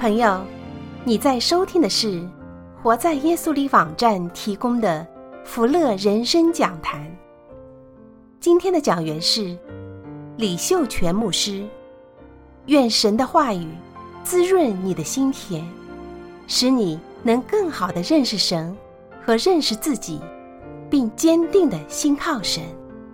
朋友，你在收听的是活在耶稣里网站提供的福乐人生讲坛。今天的讲员是李秀全牧师。愿神的话语滋润你的心田，使你能更好地认识神和认识自己，并坚定地信靠神。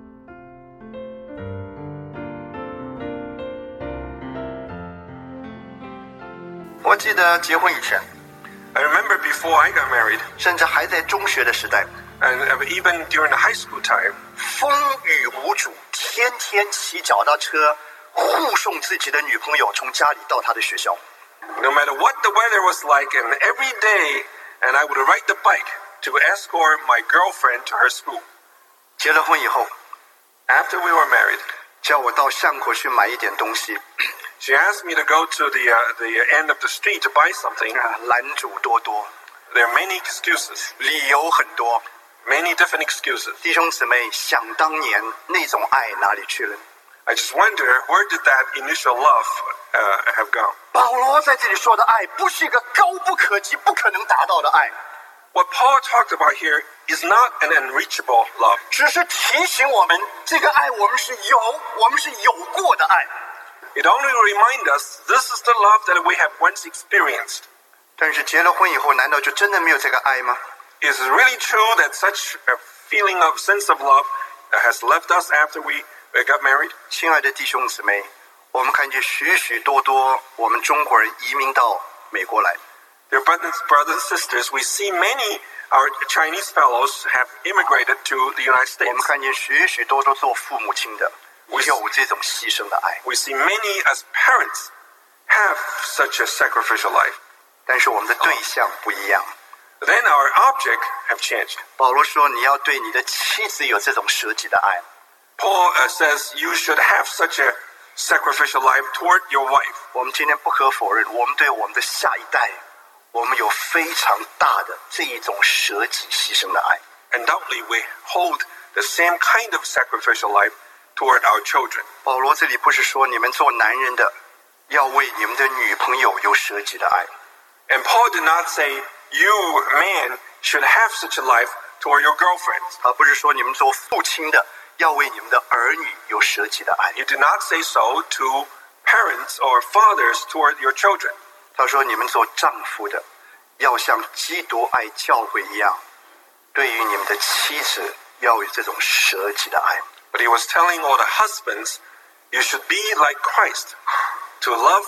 我记得结婚以前 I remember before I got married, 甚至还在中学的时代 and even during the high school time, 风雨无阻，天天骑脚踏车护送自己的女朋友从家里到她的学校。 no matter what the weather was like, and every day, and I would ride the bike to escort my girlfriend to her school. 结了婚以后 After we were married, 叫我到巷口去买一点东西 she asked me to go to the end of the street to buy something. 拦阻多多， There are many excuses, 理由很多。 many different excuses. 弟兄姊妹，想当年那种爱哪里去了？ I just wonder, where did that initial love have gone? 保罗在这里说的爱不是一个高不可及不可能达到的爱， What Paul talked about here is not an unreachable love. 只是提醒我们这个爱我们是有过的爱。 It only reminds us this is the love that we have once experienced. 但是结了婚以后，难道就真的没有这个爱吗？ Is it really true that such a feeling of sense of love has left us after we got married? 亲爱的弟兄姊妹，我们看见许许多多我们中国人移民到美国来， Dear brothers and sisters, we see many our Chinese fellows have immigrated to the United 我们 States. 看见许许多多做父母亲的有这种牺牲的爱， We see many as parents have such a sacrificial life. 但是我们的对象不一样。 Then our object have changed. 保罗说，你要对你的妻子有这种舍己的爱。 Paul says you should have such a sacrificial life toward your wife. 我们今天不可否认，我们对我们的下一代，我们有非常大的这一种舍己牺牲的爱。 Undoubtedly, we hold the same kind of sacrificial life toward our children. 保罗这里不是说你们做男人的要为你们的女朋友有舍己的爱， And Paul did not say you, man, should have such a life toward your girlfriends. 他不是说你们做父亲的要为你们的儿女有舍己的爱， He did not say so to parents or fathers toward your children. 他说你们做丈夫的要像基督爱教会一样，对于你们的妻子要有这种舍己的爱。 But he was telling all the husbands, you should be like Christ. To love,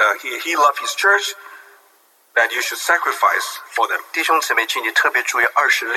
he loved his church, that you should sacrifice for them. 弟兄姊妹，请你特别注意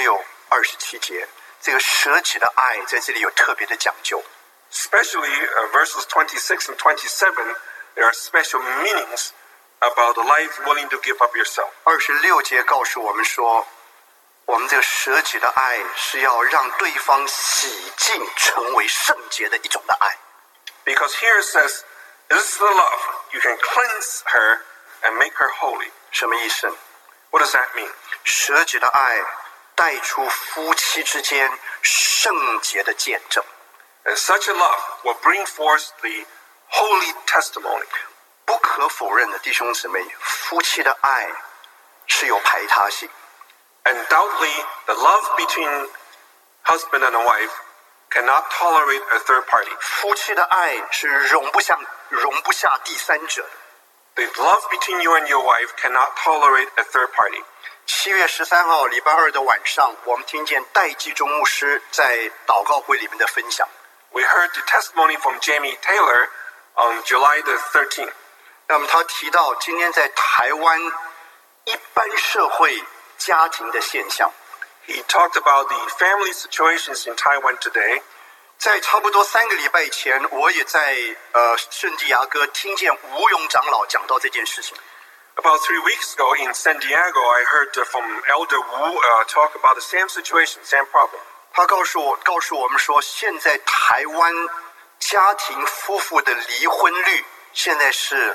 26、27节，这个舍己的爱在这里有特别的讲究。 Especially verses 26 and 27, there are special meanings about the life willing to give up yourself. 26节告诉我们说，我们这个舍己的爱是要让对方洗净，成为圣洁的一种的爱。 Because here it says, this is the love. You can cleanse her and make her holy. 什么意思？ What does that mean? 舍己的爱带出夫妻之间圣洁的见证。 And such a love will bring forth the holy testimony. 不可否认的，弟兄姊妹，夫妻的爱是有排他性。 Undoubtedly, the love between husband and a wife cannot tolerate a third party. 夫妻的爱是容不下第三者的。 The love between you and your wife cannot tolerate a third party. 7月13号礼拜二的晚上，我们听见戴季中牧师在祷告会里面的分享。 We heard the testimony from Jamie Taylor on July the 13th. 那么他提到今天在台湾一般社会家庭的现象。 He talked about the family situations in Taiwan today. 在差不多3个礼拜前，我也在圣地亚哥听见吴勇长老讲到这件事情。 About 3 weeks ago in San Diego, I heard from Elder Wu talk about the same situation, same problem. 他告诉我们说，现在台湾家庭夫妇的离婚率现在是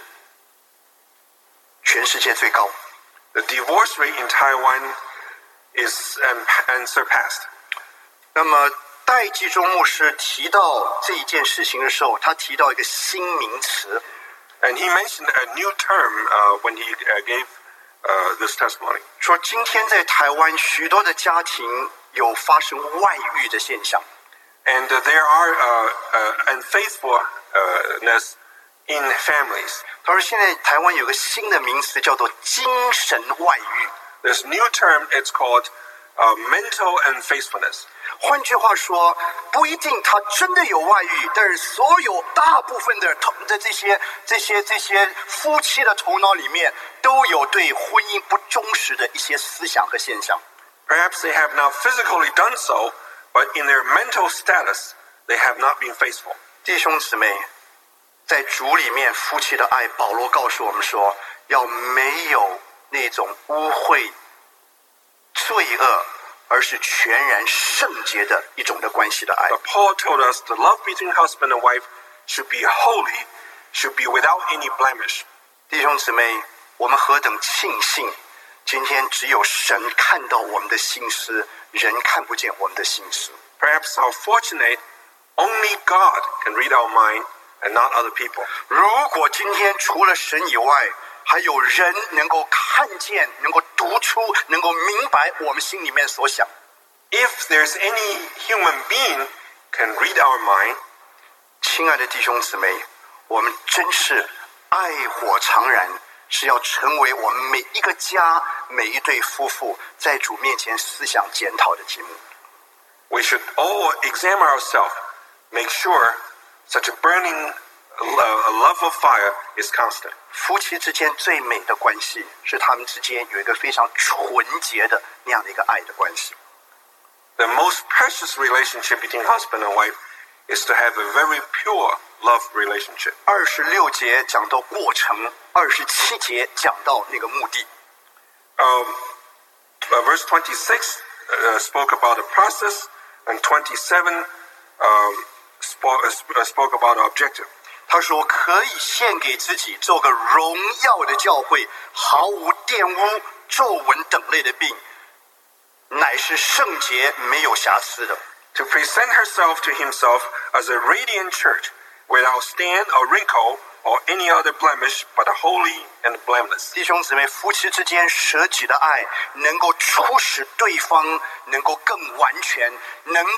全世界最高。 The divorce rate in Taiwan is unsurpassed. 那么戴季中牧师提到这一件事情的时候，他提到一个新名词， And he mentioned a new term when he gave this testimony. 说今天在台湾许多的家庭有发生外遇的现象。 And there are unfaithfulness in families. 他说现在台湾有个新的名词叫做精神外遇。 This new term, it's called mental unfaithfulness. 换句话说，不一定他真的有外遇，但是所有大部分的这些夫妻的头脑里面都有对婚姻不忠实的一些思想和现象。 Perhaps they have not physically done so, but in their mental status, they have not been faithful. 弟兄姊妹，在主里面夫妻的爱，保罗告诉我们说，要没有那种污秽、罪恶，而是全然圣洁的一种的关系的爱。 But Paul told us the love between husband and wife should be holy, should be without any blemish. 弟兄姊妹，我们何等庆幸，今天只有神看到我们的心思，人看不见我们的心思。 Perhaps how fortunate only God can read our mind and not other people. 如果今天除了神以外，还有人能够看见，能够读出，能够明白我们心里面所想。 If there's any human being can read our mind, 亲爱的弟兄姊妹，我们真是爱火常燃，是要成为我们每一个家、每一对夫妇在主面前思想检讨的题目。 we should all examine ourselves, make sure such a burning love of fire is constant. 夫妻之间最美的关系是他们之间有一个非常纯洁的那样的一个爱的关系。 The most precious relationship between husband and wife is to have a very pure love relationship. 26节讲到过程，27节讲到那个目的。 Verse 26 spoke about the process, and 27 spoke about the objective. 他说可以献给自己做个荣耀的教会，毫无玷污、皱纹等类的病，乃是圣洁没有瑕疵的。 To present herself to himself as a radiant church, without stain or wrinkle or any other blemish, but holy and blameless. 弟兄姊妹，夫妻之间舍己的爱，能够促使对方能够更完全，能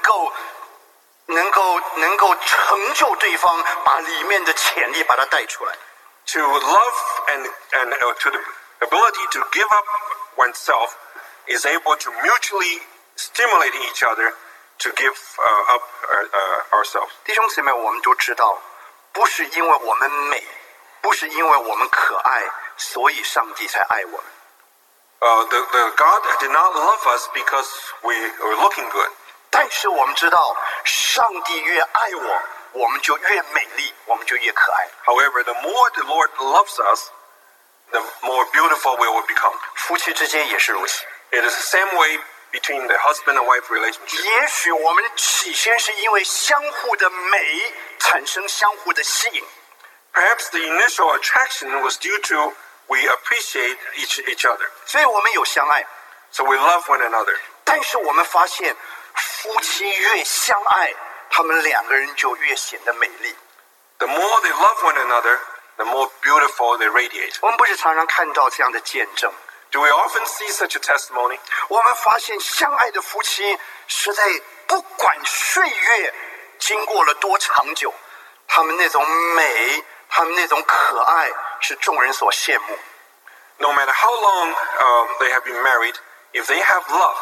够成就对方，把里面的潜力把它带出来。 To love and to the ability to give up oneself is able to mutually stimulate each other to give up ourselves. 弟兄姊妹，我们都知道，不是因为我们美，不是因为我们可爱，所以上帝才爱我们。 The God did not love us because we were looking good. 但是我们知道，上帝越爱我，我们就越美丽，我们就越可爱。 However, the more the Lord loves us, the more beautiful we will become. 夫妻之间也是如此。 It is the same way between the husband and wife relationship. 也许我们起先是因为相互的美产生相互的吸引。 Perhaps the initial attraction was due to we appreciate each other. 所以我们有相爱， So we love one another. 但是我们发现，夫妻越相爱，他们两个人就越显得美丽。 The more they love one another, the more beautiful they radiate. 我们不是常常看到这样的见证？ Do we often see such a testimony? 我们发现相爱的夫妻，实在不管岁月经过了多长久，他们那种美，他们那种可爱，是众人所羡慕。 No matter how long they have been married, if they have love,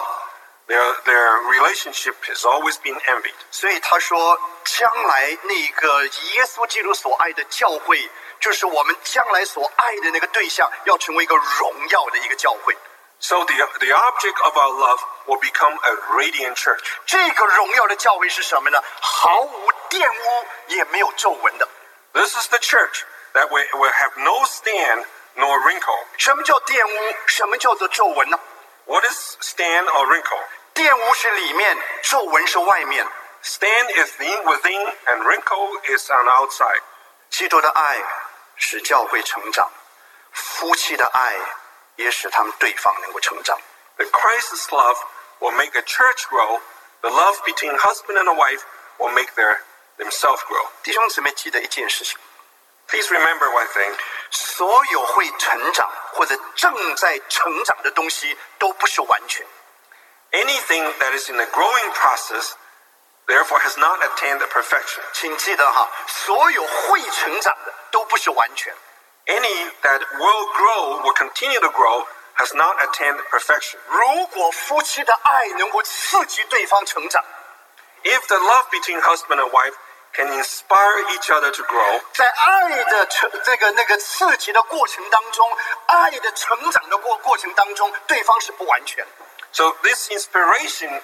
their relationship has always been envied. 所以他说，将来那个耶稣基督所爱的教会，就是我们将来所爱的那个对象，要成为一个荣耀的一个教会。 So the object of our love will become a radiant church. 这个荣耀的教会是什么呢？毫无玷污，也没有皱纹的。 This is the church that will have no stain nor wrinkle. 什么叫玷污？什么叫做皱纹呢？ What is stain or wrinkle? 玷污是里面，皱纹是外面。 Stain is within and wrinkle is on the outside. 基督的爱使教会成长，夫妻的爱也使他们对方能够成长。 The Christ's love will make a church grow. The love between husband and a wife will make themselves grow. 弟兄姊妹，记得一件事情， Please remember one thing. 所有会成长或者正在成长的东西都不是完全。 Anything that is in a growing process, therefore has not attained perfection. 请记得哈，所有会成长的都不是完全。 Any that will grow, will continue to grow, has not attained perfection. 如果夫妻的爱能够刺激对方成长， If the love between husband and wife can inspire each other to grow, 在爱的那个刺激的过程当中，爱的成长的过程当中，对方是不完全。 so this inspiration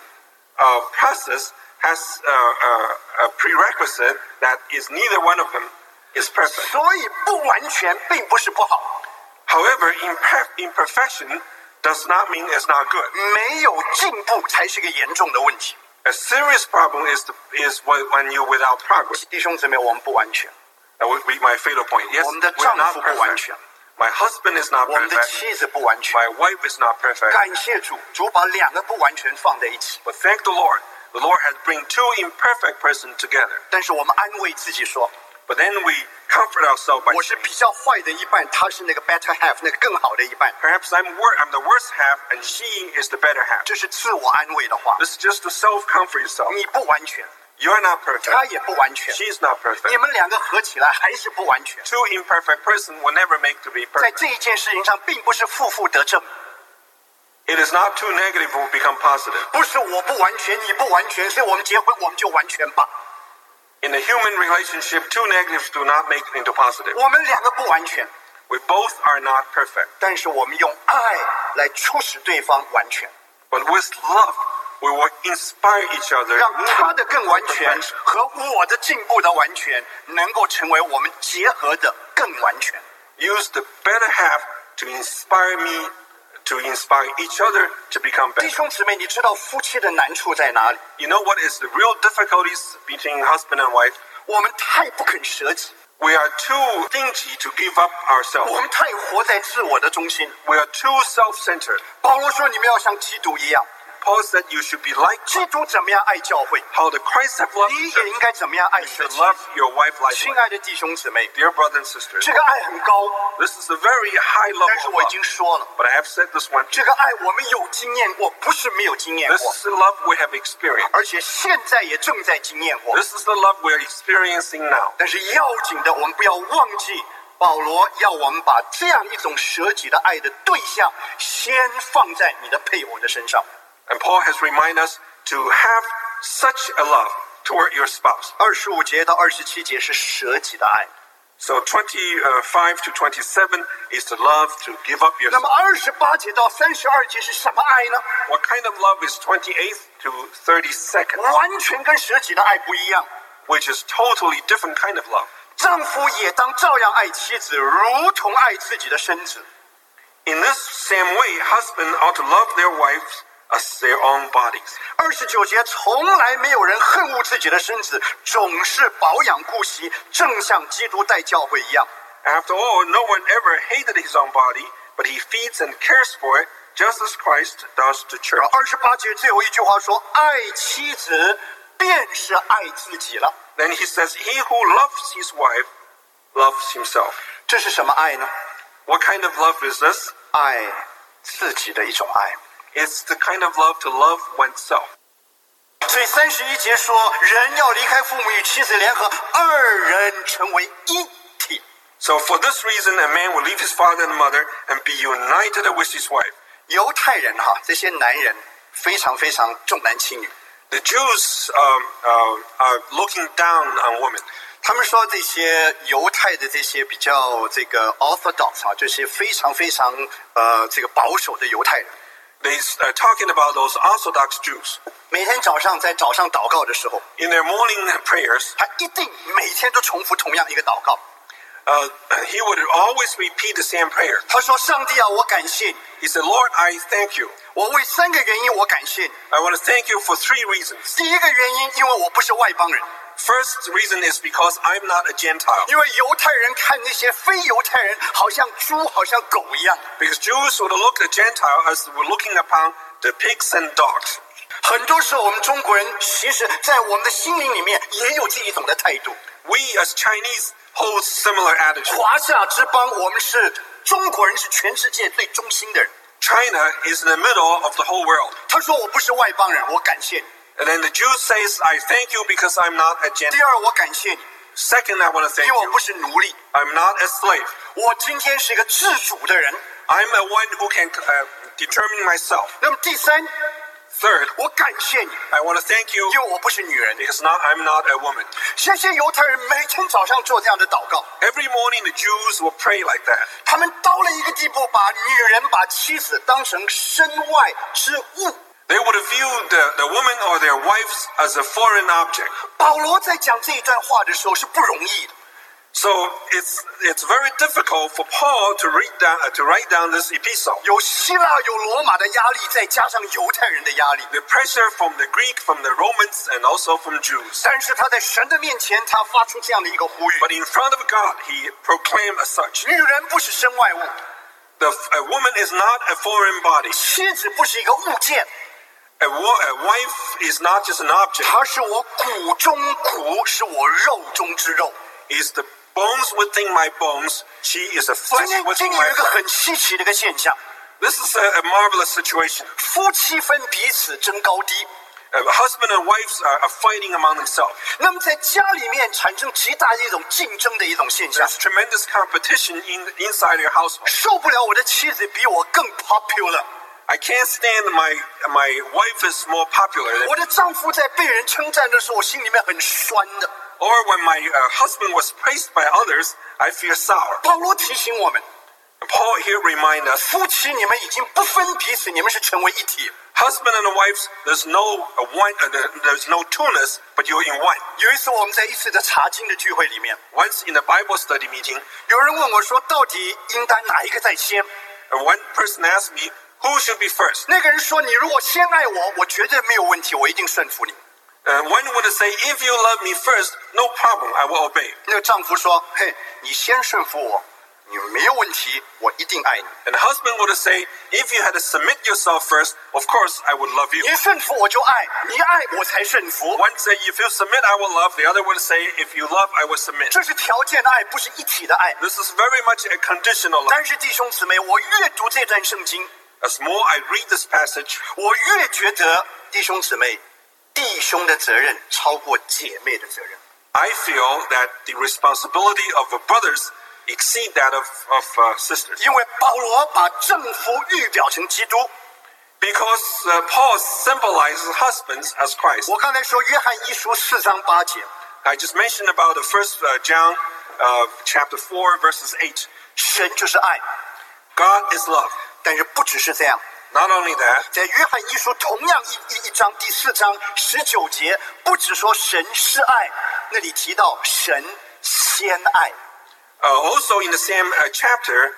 process has a prerequisite that is neither one of them is perfect. 所以不完全并不是不好， However, imperfection does not mean it's not good. 没有进步才是个严重的问题。 A serious problem is when you're without progress. 弟兄姊妹，我们不完全， That would be my fatal point. Yes, 我们的 we're 丈 not 夫不完 perfect. 全， My husband is not 我们的 perfect. 妻子不完全。 My wife is not perfect. 感谢主，主把两个不完全放在一起。 But thank the Lord. The Lord has bring two imperfect persons together. 但是我们安慰自己说， But then we comfort ourselves by 我是比较坏的一半，他是那个 better half， 那个更好的一半。 perhaps I'm the worst half and she is the better half. 这是自我安慰的话。 This is just to self-comfort yourself. 你不完全， You're not perfect. 他也不完全， She is not 你 perfect. 们两个合起来还是不完全。 Two imperfect persons will never make to be 在 perfect. 这一件事情上，并不是负负得正， It is not too negative will become positive. 不是我不完全，你不完全，所以我们结婚我们就完全吧。 In a human relationship, two negatives do not make it into positive. 我们两个不完全， We both are not perfect. 但是我们用爱来促使对方完全， But with love, we will inspire each other. 让他的更完全和我的进步的完全，能够成为我们结合的更完全。 Use the better half to inspire me, to inspire each other to become 弟 better. 兄姊妹，你知道夫妻的难处在哪里？ You know what is the real difficulties between husband and wife? 我们太不肯舍己， We are too stingy to give up 我 ourselves. 们太活在自我的中心。 We are too self-centered. 保罗说：“你们要像基督一样。 Paul said you should be like 基督怎么样爱教会， how the Christ have loved 你 the 也应 church. 该怎么样爱 You 你的 should 妻 love 子。 your wife like 亲爱的弟兄姊妹， Dear brothers and sisters, 这个爱很高， this is a very high 但是 level 我 of 已经 love. 说了， But I have said this one. 这个爱我们有经验过，不是没有经验 This 过， is the love we have experienced. 而且现在也正在经验过。 This is the love we are experiencing now. 但是要紧的，我们不要忘记，保罗要我们把这样一种舍己的爱的对象，先放在你的配偶的身上。 And Paul has reminded us to have such a love toward your spouse. 25节到27节是舍己的爱， So 25 to 27 is the love to give up 那么 yourself. 28节到32节是什么爱呢？ What kind of love is 28th to 32nd, 完全跟舍己的爱不一样。 which is totally different kind of love? 丈夫也当照样爱妻子，如同爱自己的身子。 In this same way, husbands ought to love their wives as their own bodies. 29节，从来没有人恨恶自己的身子，总是保养顾惜，正像基督待教会一样。 After all, no one ever hated his own body, but he feeds and cares for it, just as Christ does the church. 28节最后一句话说：“爱妻子便是爱自己了。 Then he says, he who loves his wife loves himself. ” 这是什么爱呢？ What kind of love is this? 爱自己的一种爱。 It's the kind of love to love oneself. 所以31节说，人要离开父母与妻子联合，二人成为一体。 So for this reason, a man will leave his father and mother and be united with his wife. 犹太人这些男人非常非常重男轻女。 The Jews are looking down on women. 他们说这些犹太的这些比较这个 orthodox 这些非常非常这个保守的犹太人， They are talking about those Orthodox Jews. 每天早上在早上祷告的时候， In their morning prayers, 他一定每天都重复同样一个祷告。 he would always repeat the same prayer. 他说：“上帝啊，我感谢你， He said, Lord, I thank you. 我为3个原因我感谢你。 I want to thank you for 3 reasons. 第一个原因，因为我不是外邦人， First reason is because I'm not a Gentile. 因为犹太人看那些非犹太人好像猪、好像狗一样。 Because Jews would look at Gentile as they were looking upon the pigs and dogs. 很多时候，我们中国人其实在我们的心灵里面也有这一种的态度。 We as Chinese holds similar attitude. 华夏之邦，我们是中国人，是全世界最忠心的人。 China is in the middle of the whole world. 他说我不是外邦人，我感谢你。 And then the Jew says, I thank you because I'm not a 第 Gentile. 二，我感谢你， Second, I want to thank 因为我 you. 不是奴隶， I'm not a slave. 我今天是一个自主的人。 I'm a one who can determine myself. 那么第三， Third, 我感谢你， I want to thank you 因为我不是女人。 because I'm not a woman. 这些犹太人每天早上做这样的祷告， Every morning the Jews will pray like that. 他们到了一个地步，把女人、把妻子当成身外之物。 They would have viewed the woman or their wives as a foreign object. 保罗在讲这一段话的时候是不容易的。 So it's very difficult for Paul to write down this epistle. 有希腊有罗马的压力，再加上犹太人的压力。 The pressure from the Greek, from the Romans, and also from Jews. 但是他在神的面前，他发出这样的一个呼吁： But in front of God, he proclaimed as such. 女人不是身外物， A woman is not a foreign body. 妻子不是一个物件， A wife is not just an object. 她是我骨中骨，是我肉中之肉。 Is the bones within my bones. She is a 今 flesh 天 within 有 my 一个 flesh. 很稀奇的一个现象， This is a marvelous situation. 夫妻分彼此争高低。 Husband and wives are fighting among themselves. 那么在家里面产生极大的一种竞争的一种现象， There's tremendous competition inside your household. 受不了我的妻子比我更 popular， I can't stand my wife is more popular than 我的丈夫在被人称赞的时候，我心里面很酸的。 or when my husband was praised by others, I feel sour. 保罗提醒我们， Paul here reminds us, 夫妻你们已经不分彼此，你们是成为一体。 husband and wives, there's no two-ness, but you're in one. 有一次我们在一次的查经的聚会里面， Once in a Bible study meeting, 有人问我说，到底应当哪一个在先？ one person asked me, who should be first? 那个人说，你如果先爱我，我绝对没有问题，我一定顺服你。 One would say, if you love me first, no problem, I will obey. 那个丈夫说，嘿，你先顺服我，你没有问题，我一定爱你。 And the husband would say, if you had to submit yourself first, of course I would love you. 你顺服我就爱，你爱我才顺服。 One say, if you submit, I will love. The other would say, if you love, I will submit. 这是条件的爱，不是一体的爱。 This is very much a conditional love. 但是弟兄姊妹，我越读这段圣经， As more I read this passage, 我越觉得弟兄姊妹，弟兄的责任超过姐妹的责任。 I feel that the responsibility of brothers exceed that of sisters. 因为保罗把丈夫预表成基督。 Because Paul symbolizes husbands as Christ. 我刚才说约翰一书4章8节， I just mentioned about the first John chapter 4 verses 8. 神就是爱。 God is love. 但是不只是这样， Not only that, 在约翰一书同样一章第4章19节，不只说神是爱，那里提到神先爱。 also in the same chapter,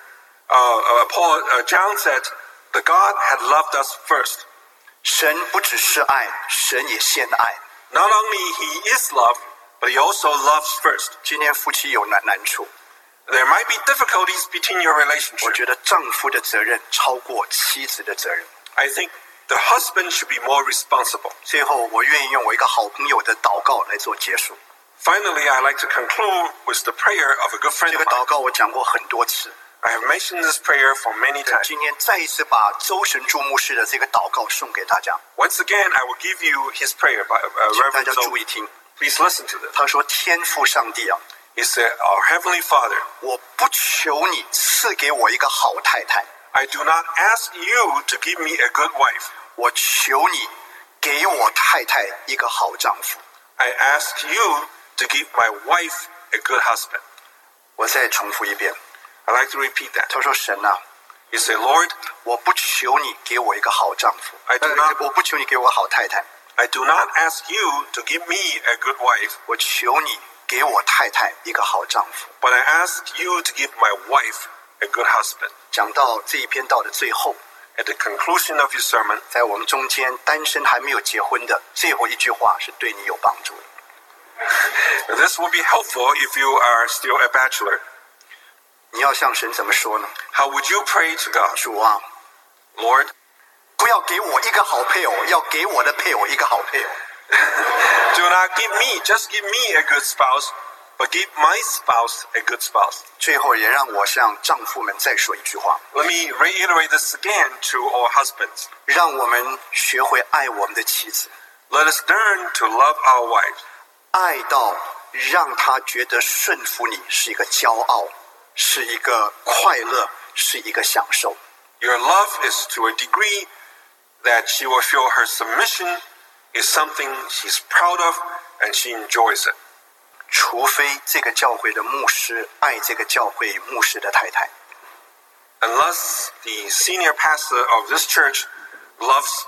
John said, that God had loved us first. 神不只是爱，神也先爱。 Not only He is love, but He also loves first. 今天夫妻有难处， There might be difficulties between your 我 relationship. 觉得丈夫的责任超过妻子的责任。 I think the husband should be more responsible. 最后，我愿意用我一个好朋友的祷告来做结束。 Finally, I'd like to conclude with the prayer of a good friend 这 of 个祷 mine. 告我讲过很多次， I have mentioned this prayer for many times. 今天再一次把周神柱牧师的这个祷告送给大家， Once again, I will give you his prayer by 请大 Reverend 家 Zoe. 注意听。 Please listen to this. 他说：“天父上帝啊， He said, Our Heavenly Father, 我不求你赐给我一个好太太， I do not ask you to give me a good wife. 我求你给我太太一个好丈夫。” I ask you to give my wife a good husband. 我再重复一遍， I'd like to repeat that. 他说：“神啊， You say, Lord, 我不求你给我一个好丈夫， I do not- 我不求你给我好太太， I do not ask you to give me a good wife, 我求你给我太太一个好丈夫。” but I ask you to give my wife a good husband. 讲到这一篇道的最后， At the conclusion of your sermon, 在我们中间单身还没有结婚的最后一句话是对你有帮助的。 this will be helpful if you are still a bachelor. 你要向神怎么说呢？ How would you pray to God? 主啊， Lord, 不要给我一个好配偶，要给我的配偶一个好配偶。 do not give me, just give me a good spouse, but give my spouse a good spouse. 最后也让我向丈夫们再说一句话， Let me reiterate this again to all husbands. 让我们学会爱我们的妻子， Let us learn to love our wives. 爱到让她觉得顺服你是一个骄傲，是一个快乐，是一个享受。 Your love is to a degree that she will feel her submission is something she's proud of and she enjoys it. 除非这个教会的牧师爱这个教会牧师的太太， Unless the senior pastor of this church loves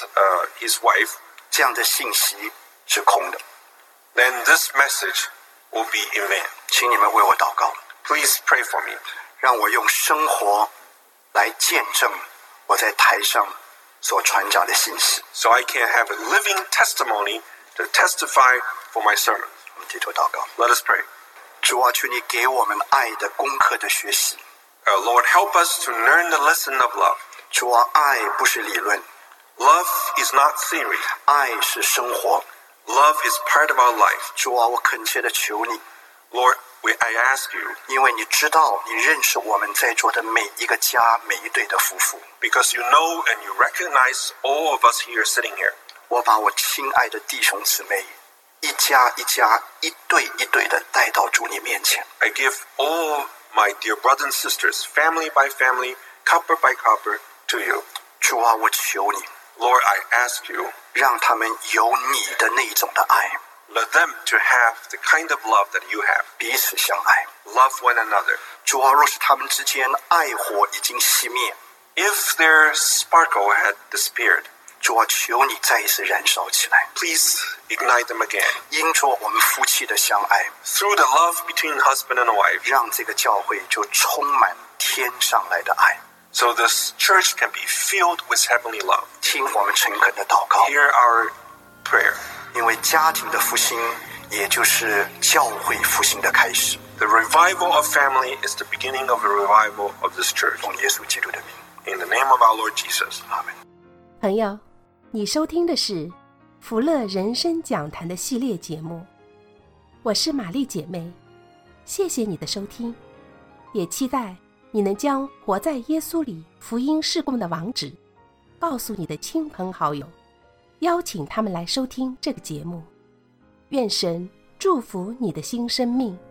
his wife, 这样的信息是空的。 then this message will be in vain. 请你们为我祷告， Please pray for me, 让我用生活来见证我在台上所传讲的信息。 so I can have a living testimony to testify for my sermon. 我们低头祷告， Let us pray. 主啊，求你给我们爱的功课的学习。 Lord, help us to learn the lesson of love. 主啊，爱不是理论， Love is not theory. 爱是生活。 Love is part of our life. 主啊，我恳切的求你， Lord, I ask you, 因为你知道，你认识我们在座的每一个家，每一对的夫妇。 because you know and you recognize all of us here sitting here. 我把我亲爱的弟兄姊妹，一家一家，一对一对的带到主你面前。 I give all my dear brothers and sisters, family by family, couple by couple, to you. 主啊，我求你， Lord, I ask you, 让他们有你的那种的爱， let them to have the kind of love that you have. 彼此相爱。 Love one another. 主啊，若是他们之间爱火已经熄灭， If their sparkle had disappeared, 主啊，求你再一次燃烧起来。 please ignite them again. 因着我们夫妻的相爱， Through the love between husband and wife, 让这个教会就充满天上来的爱。 so this church can be filled with heavenly love. 听我们诚恳的祷告， Hear our prayer. 因为家庭的复兴，也就是教会复兴的开始。 The revival of family is the beginning of the revival of this church. 奉耶稣基督的名， In the name of our Lord Jesus. 阿门。 朋友，你收听的是福乐人生讲坛的系列节目，我是玛丽姐妹，谢谢你的收听，也期待你能将活在耶稣里福音事工的网址告诉你的亲朋好友，邀请他们来收听这个节目。愿神祝福你的新生命。